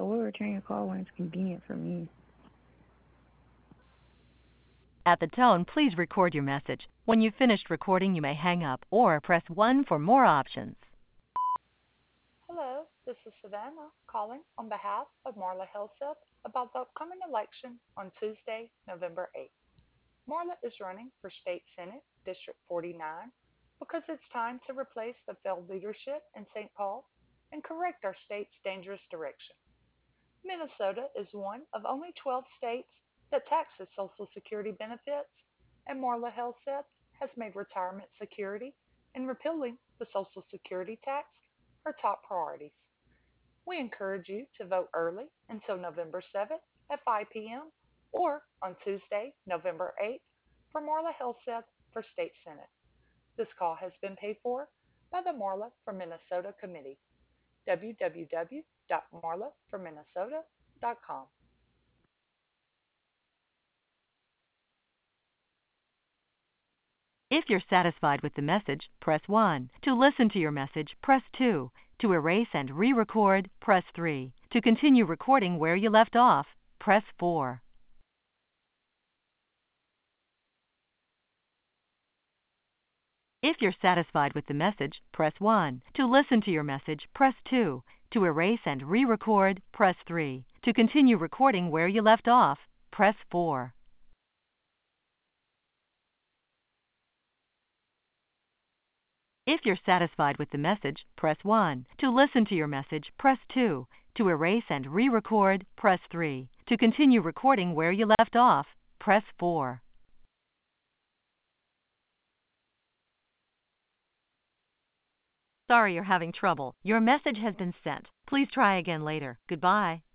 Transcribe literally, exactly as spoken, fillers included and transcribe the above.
I will return your call when it's convenient for me. At the tone, please record your message. When you've finished recording, you may hang up or press one for more options. Hello, this is Savannah calling on behalf of Marla Helseth about the upcoming election on Tuesday, November eighth. Marla is running for State Senate District forty-nine because it's time to replace the failed leadership in Saint Paul and correct our state's dangerous direction. Minnesota is one of only twelve states that taxes Social Security benefits, and Marla Helseth has made retirement security and repealing the Social Security tax her top priorities. We encourage you to vote early until November seventh at five p.m. or on Tuesday, November eighth for Marla Helseth for State Senate. This call has been paid for by the Marla for Minnesota Committee. w w w dot marla for minnesota dot com. If you're satisfied with the message, press one. To listen to your message, press two. To erase and re-record, press three. To continue recording where you left off, press four. If you're satisfied with the message, press one. To listen to your message, press two. To erase and re-record, press three. To continue recording where you left off, press four. If you're satisfied with the message, press one. To listen to your message, press two. To erase and re-record, press three. To continue recording where you left off, press four. Sorry you're having trouble. Your message has been sent. Please try again later. Goodbye.